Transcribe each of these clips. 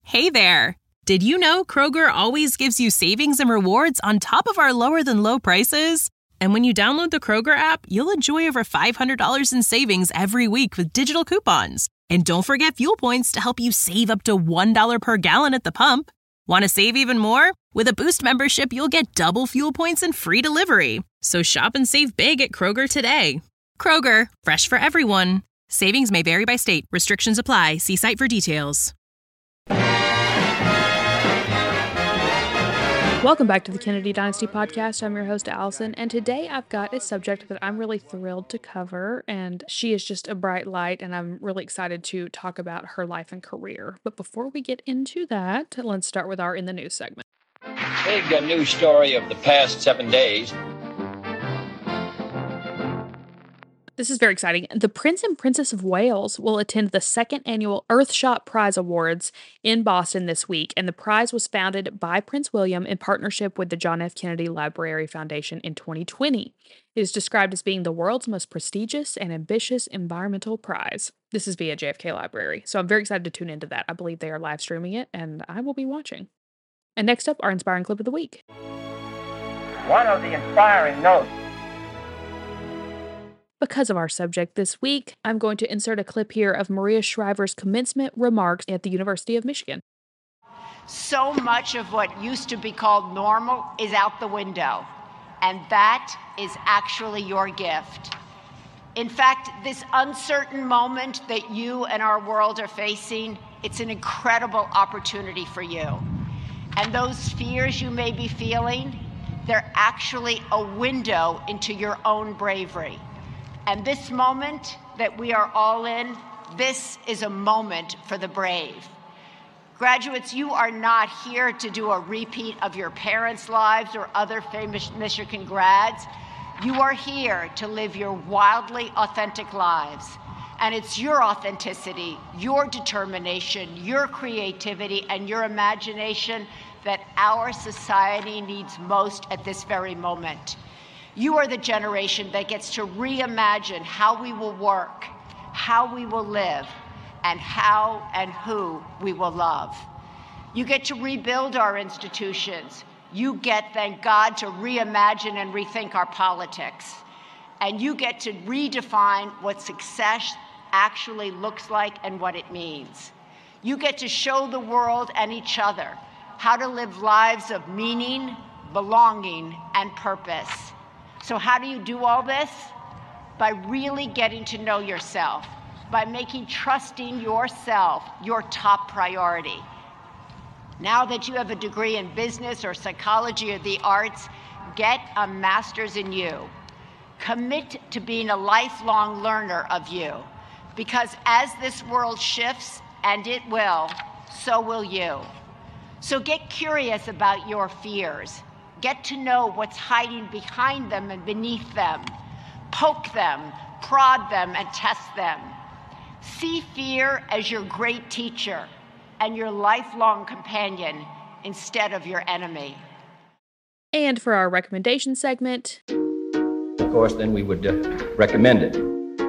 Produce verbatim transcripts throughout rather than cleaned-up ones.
Hey there! Did you know Kroger always gives you savings and rewards on top of our lower-than-low prices? And when you download the Kroger app, you'll enjoy over five hundred dollars in savings every week with digital coupons. And don't forget fuel points to help you save up to one dollar per gallon at the pump. Want to save even more? With a Boost membership, you'll get double fuel points and free delivery. So shop and save big at Kroger today. Kroger, fresh for everyone. Savings may vary by state. Restrictions apply. See site for details. Welcome back to the Kennedy Dynasty Podcast. I'm your host, Allison, and today I've got a subject that I'm really thrilled to cover, and she is just a bright light, and I'm really excited to talk about her life and career. But before we get into that, let's start with our In the News segment. Big uh, news story of the past seven days. This is very exciting. The Prince and Princess of Wales will attend the second annual Earthshot Prize Awards in Boston this week, and the prize was founded by Prince William in partnership with the John F. Kennedy Library Foundation in twenty twenty. It is described as being the world's most prestigious and ambitious environmental prize. This is via J F K Library, so I'm very excited to tune into that. I believe they are live streaming it, and I will be watching. And next up, our Inspiring Clip of the Week. One of the inspiring notes. Because of our subject this week, I'm going to insert a clip here of Maria Shriver's commencement remarks at the University of Michigan. So much of what used to be called normal is out the window, and that is actually your gift. In fact, this uncertain moment that you and our world are facing, it's an incredible opportunity for you. And those fears you may be feeling, they're actually a window into your own bravery. And this moment that we are all in, this is a moment for the brave. Graduates, you are not here to do a repeat of your parents' lives or other famous Michigan grads. You are here to live your wildly authentic lives. And it's your authenticity, your determination, your creativity, and your imagination that our society needs most at this very moment. You are the generation that gets to reimagine how we will work, how we will live, and how and who we will love. You get to rebuild our institutions. You get, thank God, to reimagine and rethink our politics. And you get to redefine what success actually looks like and what it means. You get to show the world and each other how to live lives of meaning, belonging, and purpose. So how do you do all this? By really getting to know yourself, by making trusting yourself your top priority. Now that you have a degree in business or psychology or the arts, get a master's in you. Commit to being a lifelong learner of you, because as this world shifts, and it will, so will you. So get curious about your fears. Get to know what's hiding behind them and beneath them. Poke them, prod them, and test them. See fear as your great teacher and your lifelong companion instead of your enemy. And for our recommendation segment, Of course, then we would uh, recommend it.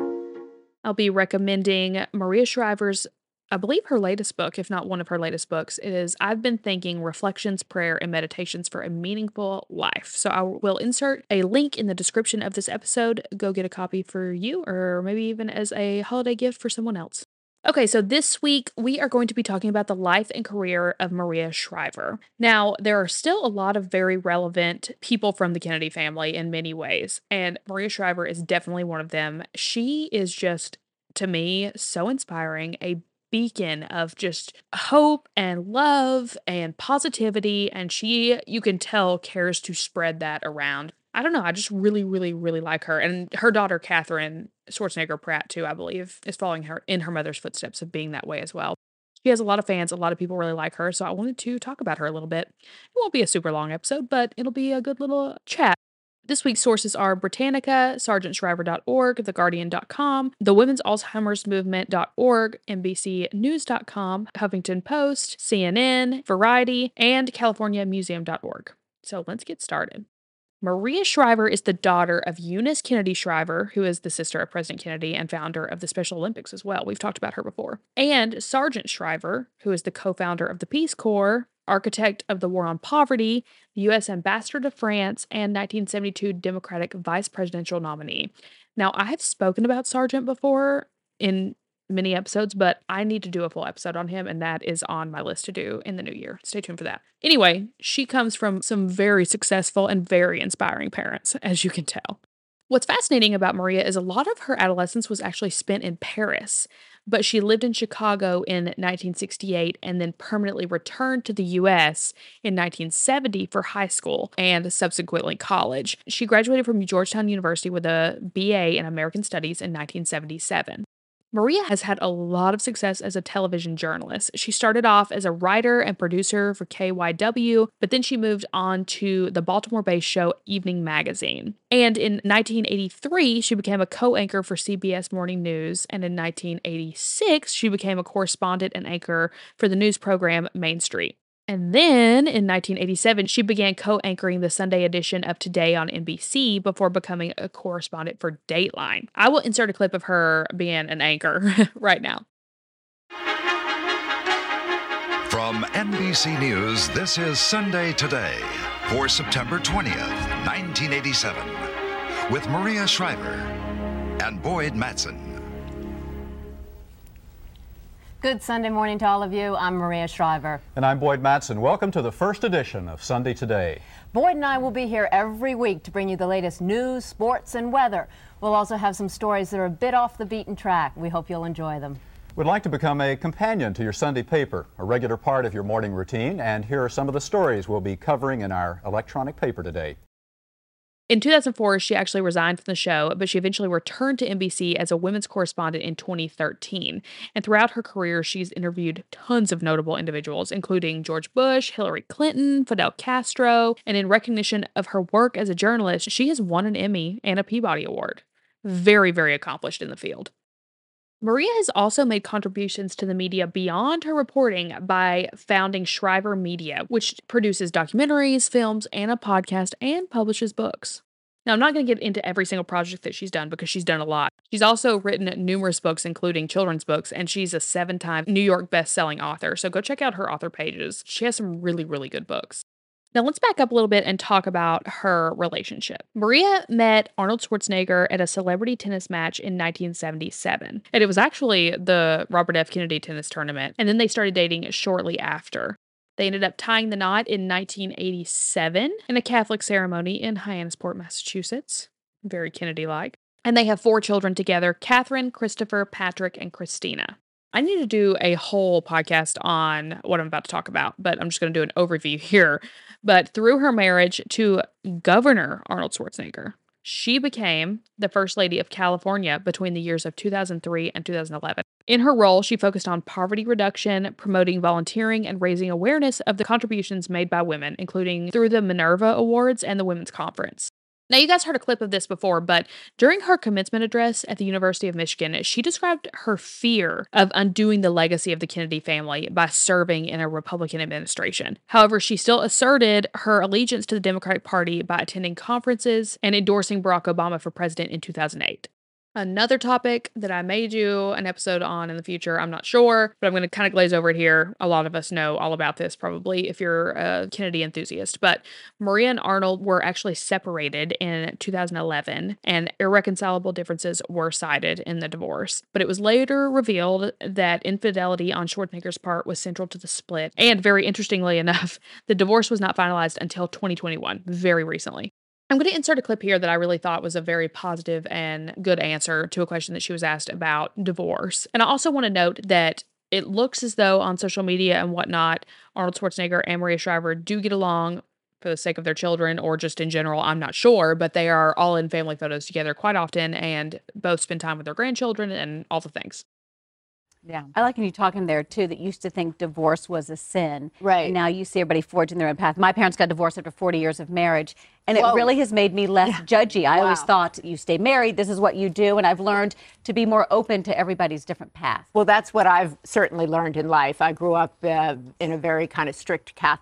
I'll be recommending Maria Shriver's, I believe her latest book, if not one of her latest books, is I've Been Thinking: Reflections, Prayer, and Meditations for a Meaningful Life. So I will insert a link in the description of this episode. Go get a copy for you, or maybe even as a holiday gift for someone else. Okay, so this week we are going to be talking about the life and career of Maria Shriver. Now, there are still a lot of very relevant people from the Kennedy family in many ways, and Maria Shriver is definitely one of them. She is just, to me, so inspiring, a beacon of just hope and love and positivity, and she, you can tell, cares to spread that around. I don't know, I just really, really, really like her. And her daughter, Catherine Schwarzenegger Pratt, too, I believe, is following her in her mother's footsteps of being that way as well. She has a lot of fans, a lot of people really like her, so I wanted to talk about her a little bit. It won't be a super long episode, but it'll be a good little chat. This week's sources are Britannica, Sergeant Shriver dot org, The Guardian dot com, the Women's Alzheimer's Movement dot org, N B C News dot com, Huffington Post, C N N, Variety, and California Museum dot org. So let's get started. Maria Shriver is the daughter of Eunice Kennedy Shriver, who is the sister of President Kennedy and founder of the Special Olympics as well. We've talked about her before. And Sargent Shriver, who is the co-founder of the Peace Corps, architect of the War on Poverty, the U S Ambassador to France, and nineteen seventy-two Democratic vice presidential nominee. Now, I have spoken about Sargent before in many episodes, but I need to do a full episode on him, and that is on my list to do in the new year. Stay tuned for that. Anyway, she comes from some very successful and very inspiring parents, as you can tell. What's fascinating about Maria is a lot of her adolescence was actually spent in Paris, but she lived in Chicago in nineteen sixty-eight and then permanently returned to the U S in nineteen seventy for high school and subsequently college. She graduated from Georgetown University with a B A in American Studies in nineteen seventy-seven. Maria has had a lot of success as a television journalist. She started off as a writer and producer for K Y W, but then she moved on to the Baltimore-based show Evening Magazine. And in nineteen eighty-three, she became a co-anchor for C B S Morning News, and in nineteen eighty-six, she became a correspondent and anchor for the news program Main Street. And then in nineteen eighty-seven, she began co-anchoring the Sunday edition of Today on N B C before becoming a correspondent for Dateline. I will insert a clip of her being an anchor right now. From N B C News, this is Sunday Today for September twentieth, nineteen eighty-seven, with Maria Shriver and Boyd Mattson. Good Sunday morning to all of you. I'm Maria Shriver. And I'm Boyd Mattson. Welcome to the first edition of Sunday Today. Boyd and I will be here every week to bring you the latest news, sports, and weather. We'll also have some stories that are a bit off the beaten track. We hope you'll enjoy them. We'd like to become a companion to your Sunday paper, a regular part of your morning routine, and here are some of the stories we'll be covering in our electronic paper today. In two thousand four, she actually resigned from the show, but she eventually returned to N B C as a women's correspondent in twenty thirteen. And throughout her career, she's interviewed tons of notable individuals, including George Bush, Hillary Clinton, Fidel Castro, and in recognition of her work as a journalist, she has won an Emmy and a Peabody Award. Very, very accomplished in the field. Maria has also made contributions to the media beyond her reporting by founding Shriver Media, which produces documentaries, films, and a podcast, and publishes books. Now, I'm not going to get into every single project that she's done because she's done a lot. She's also written numerous books, including children's books, and she's a seven-time New York best-selling author, so go check out her author pages. She has some really, really good books. Now, let's back up a little bit and talk about her relationship. Maria met Arnold Schwarzenegger at a celebrity tennis match in nineteen seventy-seven. And it was actually the Robert F. Kennedy tennis tournament. And then they started dating shortly after. They ended up tying the knot in nineteen eighty-seven in a Catholic ceremony in Hyannisport, Massachusetts. Very Kennedy-like. And they have four children together, Catherine, Christopher, Patrick, and Christina. I need to do a whole podcast on what I'm about to talk about, but I'm just going to do an overview here. But through her marriage to Governor Arnold Schwarzenegger, she became the First Lady of California between the years of two thousand three and two thousand eleven. In her role, she focused on poverty reduction, promoting volunteering, and raising awareness of the contributions made by women, including through the Minerva Awards and the Women's Conference. Now, you guys heard a clip of this before, but during her commencement address at the University of Michigan, she described her fear of undoing the legacy of the Kennedy family by serving in a Republican administration. However, she still asserted her allegiance to the Democratic Party by attending conferences and endorsing Barack Obama for president in two thousand eight. Another topic that I may do an episode on in the future, I'm not sure, but I'm going to kind of glaze over it here. A lot of us know all about this probably if you're a Kennedy enthusiast, but Maria and Arnold were actually separated in two thousand eleven and irreconcilable differences were cited in the divorce. But it was later revealed that infidelity on Schwarzenegger's part was central to the split. And very interestingly enough, the divorce was not finalized until twenty twenty-one, very recently. I'm going to insert a clip here that I really thought was a very positive and good answer to a question that she was asked about divorce. And I also want to note that it looks as though on social media and whatnot, Arnold Schwarzenegger and Maria Shriver do get along for the sake of their children or just in general. I'm not sure, but they are all in family photos together quite often and both spend time with their grandchildren and all the things. Yeah. I like when you talking there, too, that used to think divorce was a sin. Right. And now you see everybody forging their own path. My parents got divorced after forty years of marriage, and Whoa. it really has made me less Yeah. judgy. I Wow. always thought you stay married, this is what you do, and I've learned to be more open to everybody's different path. Well, that's what I've certainly learned in life. I grew up uh, in a very kind of strict Catholic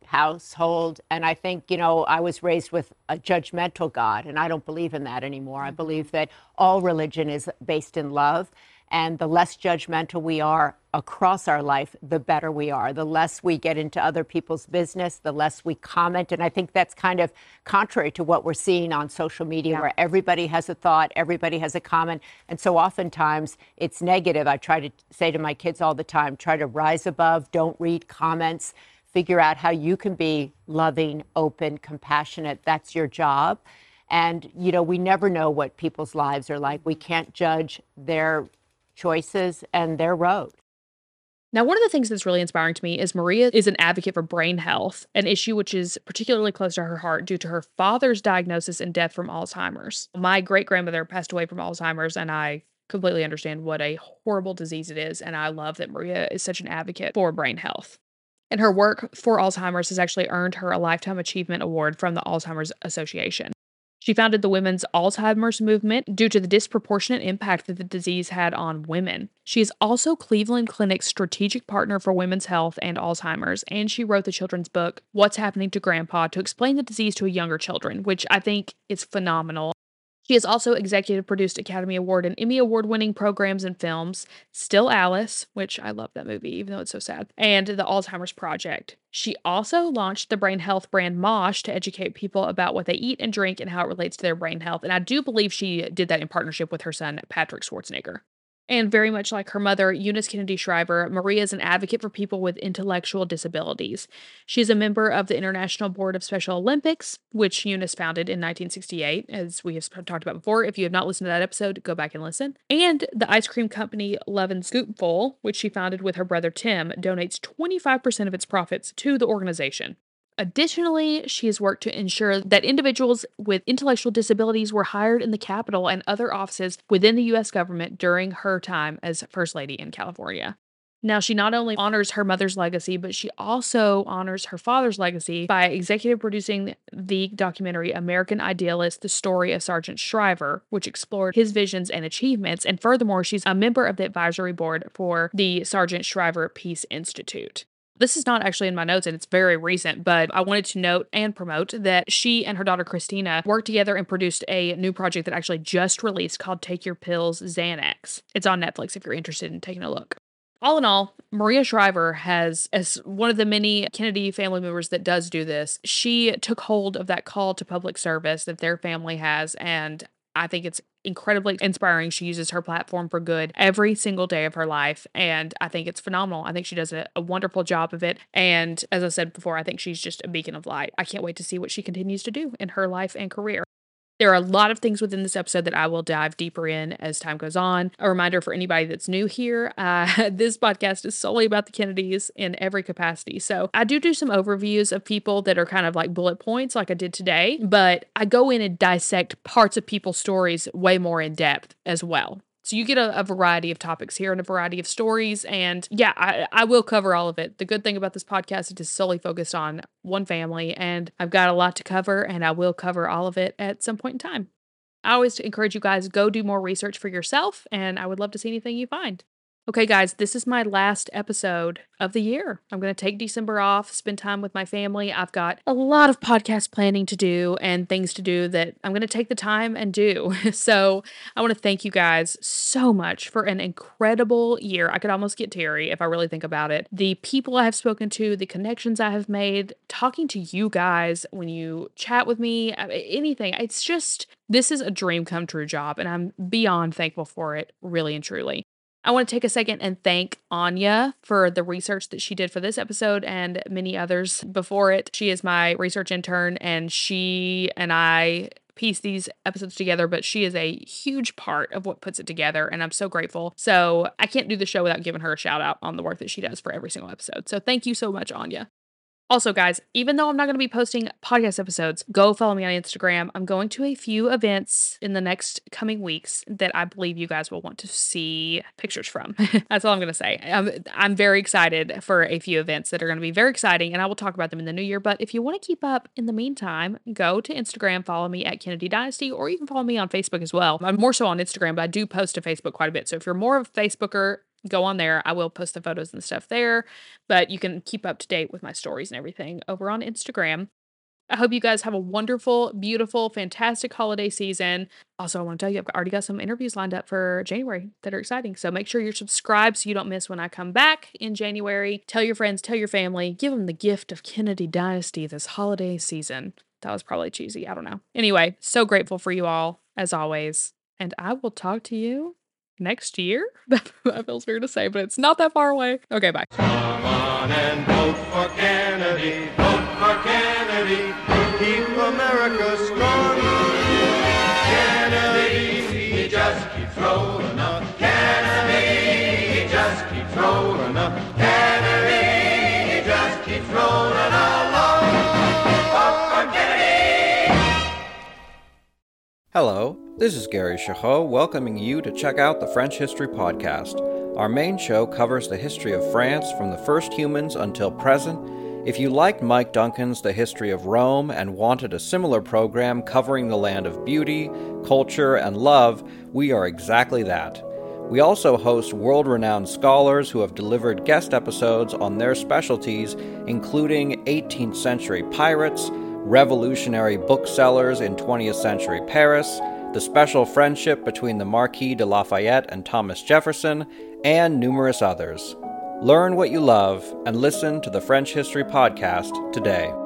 household. And I think, you know, I was raised with a judgmental God, and I don't believe in that anymore. I believe that all religion is based in love. And the less judgmental we are across our life, the better we are. The less we get into other people's business, the less we comment. And I think that's kind of contrary to what we're seeing on social media, yeah. where everybody has a thought, everybody has a comment. And so oftentimes it's negative. I try to say to my kids all the time, try to rise above, don't read comments, figure out how you can be loving, open, compassionate. That's your job. And, you know, we never know what people's lives are like. We can't judge their choices and their road. Now, one of the things that's really inspiring to me is Maria is an advocate for brain health, an issue which is particularly close to her heart due to her father's diagnosis and death from Alzheimer's. My great-grandmother passed away from Alzheimer's, and I completely understand what a horrible disease it is, and I love that Maria is such an advocate for brain health. And her work for Alzheimer's has actually earned her a Lifetime Achievement Award from the Alzheimer's Association. She founded the Women's Alzheimer's Movement due to the disproportionate impact that the disease had on women. She is also Cleveland Clinic's strategic partner for women's health and Alzheimer's, and she wrote the children's book, What's Happening to Grandpa, to explain the disease to younger children, which I think is phenomenal. She has also executive produced Academy Award and Emmy Award-winning programs and films, Still Alice, which I love that movie, even though it's so sad, and the Alzheimer's Project. She also launched the brain health brand Mosh to educate people about what they eat and drink and how it relates to their brain health, and I do believe she did that in partnership with her son, Patrick Schwarzenegger. And very much like her mother, Eunice Kennedy Shriver, Maria is an advocate for people with intellectual disabilities. She is a member of the International Board of Special Olympics, which Eunice founded in nineteen sixty-eight, as we have talked about before. If you have not listened to that episode, go back and listen. And the ice cream company Love and Scoopful, which she founded with her brother Tim, donates twenty-five percent of its profits to the organization. Additionally, she has worked to ensure that individuals with intellectual disabilities were hired in the Capitol and other offices within the U S government during her time as First Lady in California. Now, she not only honors her mother's legacy, but she also honors her father's legacy by executive producing the documentary American Idealist, The Story of Sergeant Shriver, which explored his visions and achievements. And furthermore, she's a member of the advisory board for the Sergeant Shriver Peace Institute. This is not actually in my notes, and it's very recent, but I wanted to note and promote that she and her daughter Christina worked together and produced a new project that actually just released called Take Your Pills, Xanax. It's on Netflix if you're interested in taking a look. All in all, Maria Shriver has, as one of the many Kennedy family members that does do this, she took hold of that call to public service that their family has, and I think it's incredibly inspiring. She uses her platform for good every single day of her life, and I think it's phenomenal. I think she does a, a wonderful job of it, and as I said before, I think she's just a beacon of light. I can't wait to see what she continues to do in her life and career. There are a lot of things within this episode that I will dive deeper in as time goes on. A reminder for anybody that's new here, uh, this podcast is solely about the Kennedys in every capacity. So I do do some overviews of people that are kind of like bullet points like I did today, but I go in and dissect parts of people's stories way more in depth as well. So you get a, a variety of topics here and a variety of stories. And yeah, I, I will cover all of it. The good thing about this podcast is it's solely focused on one family, and I've got a lot to cover, and I will cover all of it at some point in time. I always encourage you guys, go do more research for yourself, and I would love to see anything you find. Okay, guys, this is my last episode of the year. I'm going to take December off, spend time with my family. I've got a lot of podcast planning to do and things to do that I'm going to take the time and do. So I want to thank you guys so much for an incredible year. I could almost get teary if I really think about it. The people I have spoken to, the connections I have made, talking to you guys when you chat with me, anything. It's just, this is a dream come true job, and I'm beyond thankful for it, really and truly. I want to take a second and thank Anya for the research that she did for this episode and many others before it. She is my research intern, and she and I piece these episodes together, but she is a huge part of what puts it together, and I'm so grateful. So I can't do the show without giving her a shout out on the work that she does for every single episode. So thank you so much, Anya. Also, guys, even though I'm not going to be posting podcast episodes, go follow me on Instagram. I'm going to a few events in the next coming weeks that I believe you guys will want to see pictures from. That's all I'm going to say. I'm, I'm very excited for a few events that are going to be very exciting, and I will talk about them in the new year. But if you want to keep up in the meantime, go to Instagram, follow me at Kennedy Dynasty, or you can follow me on Facebook as well. I'm more so on Instagram, but I do post to Facebook quite a bit. So if you're more of a Facebooker, go on there. I will post the photos and stuff there, but you can keep up to date with my stories and everything over on Instagram. I hope you guys have a wonderful, beautiful, fantastic holiday season. Also, I want to tell you, I've already got some interviews lined up for January that are exciting. So make sure you're subscribed so you don't miss when I come back in January. Tell your friends, tell your family, give them the gift of Kennedy Dynasty this holiday season. That was probably cheesy. I don't know. Anyway, so grateful for you all, as always. And I will talk to you next year. That, that feels weird to say, but it's not that far away. Okay, bye. Come on and vote for Kennedy. Vote for Kennedy. Keep America strong. Kennedy, he just keeps rolling up. Kennedy, he just keeps rolling up. Kennedy, he just keeps rolling along. Vote for Kennedy. Hello, this is Gary Chahot welcoming you to check out the French History Podcast. Our main show covers the history of France from the first humans until present. If you liked Mike Duncan's The History of Rome and wanted a similar program covering the land of beauty, culture, and love, we are exactly that. We also host world-renowned scholars who have delivered guest episodes on their specialties, including eighteenth century pirates, revolutionary booksellers in twentieth century Paris, the special friendship between the Marquis de Lafayette and Thomas Jefferson, and numerous others. Learn what you love and listen to the French History Podcast today.